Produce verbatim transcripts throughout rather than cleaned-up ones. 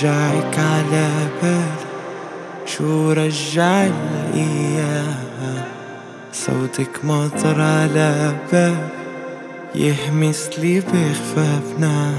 رجعك على بالي، شو رجع الأيام، صوتك مطر على بابي يهمس لي بخفى بنام.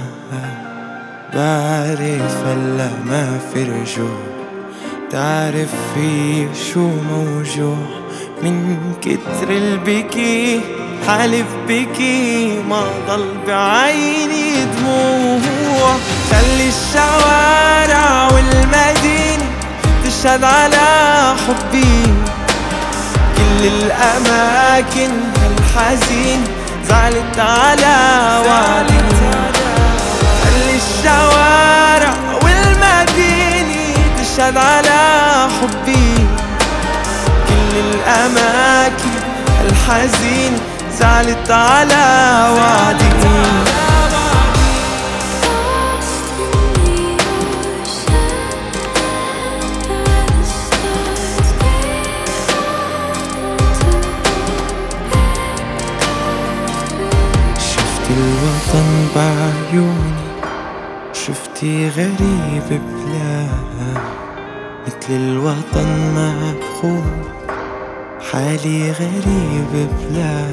بعرف هلا ما في رجوع، تعرف في شو موجوع، من كتر البكي حالف بكي ما ضل بعيني دموع. خلي الشوارع والمدينة تشهد على حبي، كل الأماكن هالحزين زعلت على وعدي. خلي الشوارع والمدينة تشهد على حبي، كل الأماكن الحزين زعلت على وعدي. شفتي الوطن بعيوني، شفتي غريب بلا، مثل الوطن مفخور حالي غريب بلا.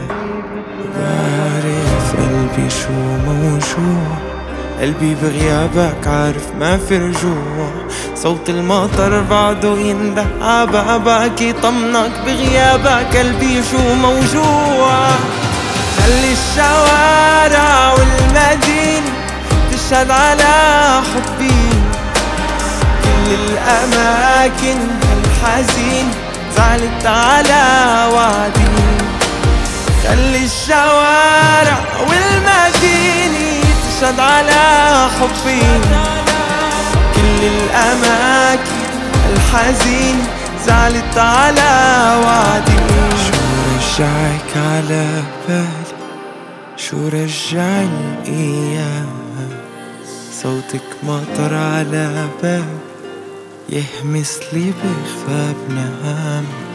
بعرف قلبي شو موجوع، قلبي بغيابك عارف ما في رجوع. صوت المطر بعده ينده عبابك يطمنك بغيابك، قلبي شو موجوع. خلي الشوارع والمدينة تشهد على حبي، كل الأماكن الحزين زعلت على وعدي. خلي الشوارع والمدينة تشهد على حبي، كل الأماكن الحزين زعلت على وعدي. شو رجعك على بالي، شو رجع الأيام، صوتك مطر على بابي يهمس لي بخفى بنام.